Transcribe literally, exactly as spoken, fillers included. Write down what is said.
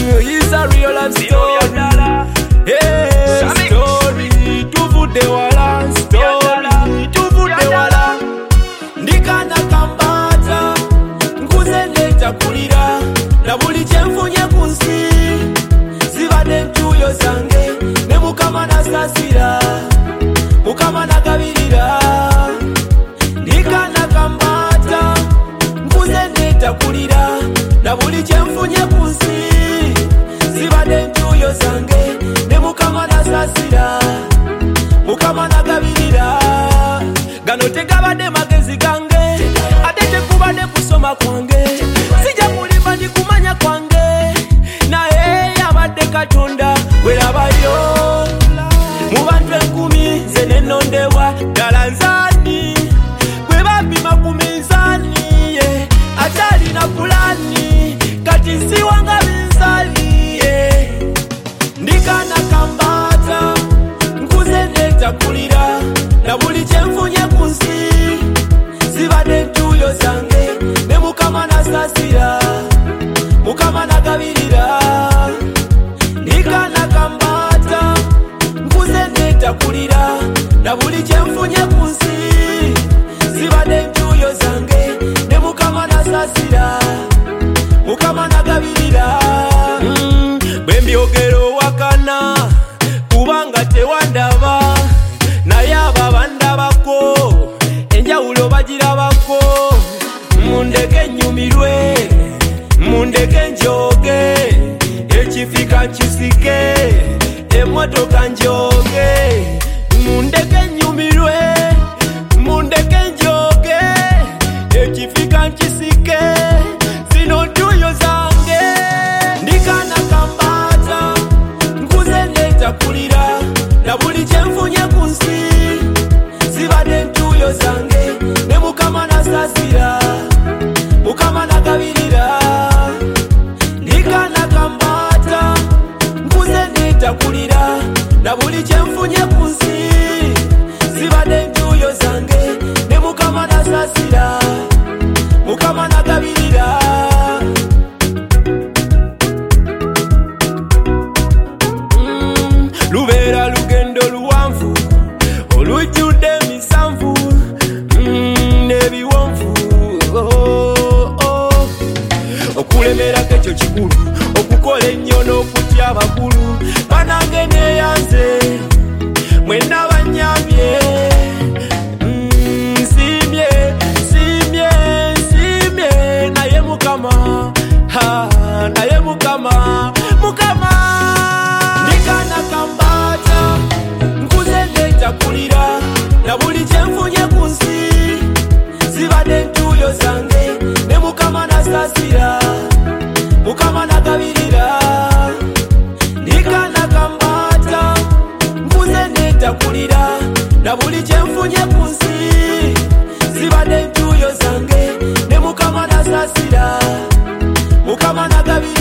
It's a real life story. Hey, story. Tuvude wala story. Tuvude wala. Ndikana kambata nkuze neta kulira na buli kyenfunye kunsi zibadde ntuuyo zange ne mukama nasasira mukama nagabirira. Ndikana kambata nkuze neta kulira na buli kyenfunye kunsi zibadde ntuuyo zange ne mukama nasasira mukama nagabirira. Gano tegabadde magezi gange ate tekubadde kusoma kwange sijja kulimba ndi kumanya kwange naye yabadde Katonda werabayo mu bantu enkumi nze nenondebwa ddala nzani bwe bapima ku minzaani ye akyalina pulani kati nsiwanga binzali ye. Ndikana kambata nkuze netakulira na buli kyenfunye kunsi zibadde ntuuyo zange ne mukama nasasira mukama nagabirira. Ndikana kambata nkuze netakulira na buli kyenfunye kunsi zibadde ntuuyo zange ne mukama nasasira mukama nagabirira. Mm, bwe mbyogera owakana kubanga tewandaba naye abo bandabako enjawulo bagirabako. Mundeke nyumirwe mundeke njoge ekifika nkisike emotoka njoge. Mundeke nyumirwe mundeke njoge ekifika nkisike zino ntuuyo zange. Ndikana kambata nkuze netakulira na buli kyenfunye kunsi zibadde ntuuyo zange ne mukama nasasira mukama nagabirira. Ndikana kambata nkuze netakulira na buli kyenfunye kunsi zibadde ntuuyo zange ne mukama nasasira mukama nagabirira. Mm, lubeera lugendo luwanvu olujjudde emisanvu mm, n'ebiwonvu oh, oh. Okulemerako ekyo kikulu okukola ennyo n'okutya abakulu banange neeyanze mwenna bannyambye. Mm, nsiimye nsiimye nsiimye naye mukama ha, naye mukama mukama. Ndikana kambata nkuze netakulira na buli kyenfunye kunsi zibadde ntuuyo zange ne mukama nasasira mukama nagabirira. Ndikana kambata nkuze netakulira na buli kyenfunye kunsi zibadde ntuuyo zange ne mukama nasasira mukama nagabirira.